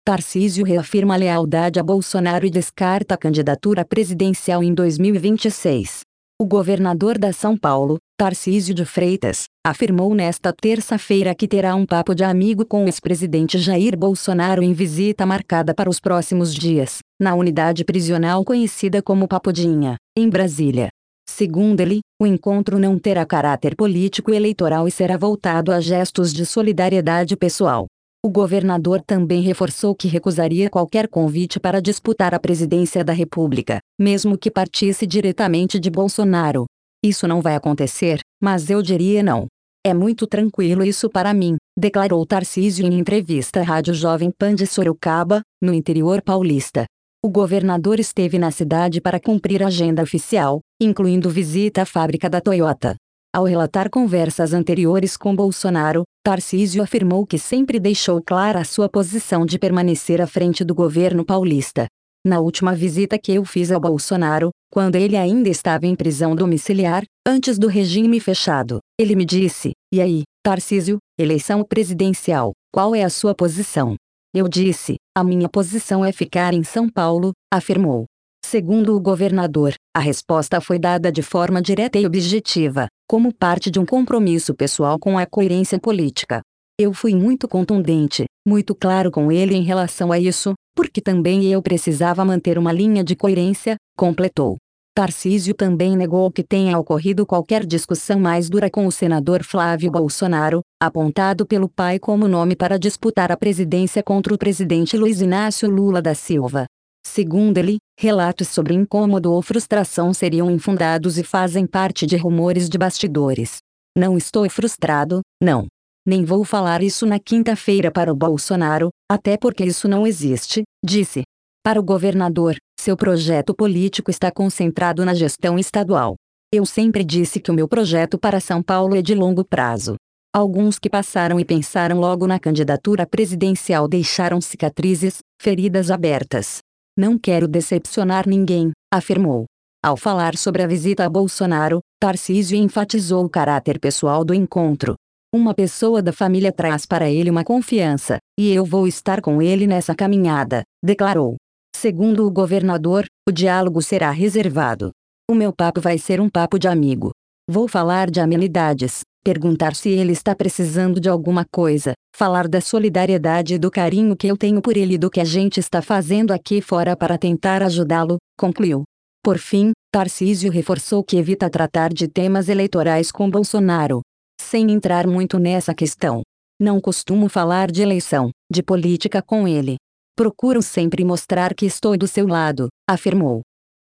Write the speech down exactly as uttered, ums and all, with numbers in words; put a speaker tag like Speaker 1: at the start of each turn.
Speaker 1: Tarcísio reafirma lealdade a Bolsonaro e descarta a candidatura presidencial em dois mil e vinte e seis. O governador da São Paulo, Tarcísio de Freitas, afirmou nesta terça-feira que terá um papo de amigo com o ex-presidente Jair Bolsonaro em visita marcada para os próximos dias, na unidade prisional conhecida como Papodinha, em Brasília. Segundo ele, o encontro não terá caráter político eleitoral e será voltado a gestos de solidariedade pessoal. O governador também reforçou que recusaria qualquer convite para disputar a presidência da República, mesmo que partisse diretamente de Bolsonaro. Isso não vai acontecer, mas eu diria não. É muito tranquilo isso para mim, declarou Tarcísio em entrevista à Rádio Jovem Pan de Sorocaba, no interior paulista. O governador esteve na cidade para cumprir a agenda oficial, incluindo visita à fábrica da Toyota. Ao relatar conversas anteriores com Bolsonaro, Tarcísio afirmou que sempre deixou clara a sua posição de permanecer à frente do governo paulista. Na última visita que eu fiz ao Bolsonaro, quando ele ainda estava em prisão domiciliar, antes do regime fechado, ele me disse: "E aí, Tarcísio, eleição presidencial, qual é a sua posição?" Eu disse: "A minha posição é ficar em São Paulo", afirmou. Segundo o governador, a resposta foi dada de forma direta e objetiva, como parte de um compromisso pessoal com a coerência política. Eu fui muito contundente, muito claro com ele em relação a isso, porque também eu precisava manter uma linha de coerência, completou. Tarcísio também negou que tenha ocorrido qualquer discussão mais dura com o senador Flávio Bolsonaro, apontado pelo pai como nome para disputar a presidência contra o presidente Luiz Inácio Lula da Silva. Segundo ele, relatos sobre incômodo ou frustração seriam infundados e fazem parte de rumores de bastidores. Não estou frustrado, não. Nem vou falar isso na quinta-feira para o Bolsonaro, até porque isso não existe, disse. Para o governador, seu projeto político está concentrado na gestão estadual. Eu sempre disse que o meu projeto para São Paulo é de longo prazo. Alguns que passaram e pensaram logo na candidatura presidencial deixaram cicatrizes, feridas abertas. Não quero decepcionar ninguém, afirmou. Ao falar sobre a visita a Bolsonaro, Tarcísio enfatizou o caráter pessoal do encontro. Uma pessoa da família traz para ele uma confiança, e eu vou estar com ele nessa caminhada, declarou. Segundo o governador, o diálogo será reservado. O meu papo vai ser um papo de amigo. Vou falar de amenidades, perguntar se ele está precisando de alguma coisa, falar da solidariedade e do carinho que eu tenho por ele e do que a gente está fazendo aqui fora para tentar ajudá-lo, concluiu. Por fim, Tarcísio reforçou que evita tratar de temas eleitorais com Bolsonaro. Sem entrar muito nessa questão. Não costumo falar de eleição, de política com ele. Procuro sempre mostrar que estou do seu lado, afirmou.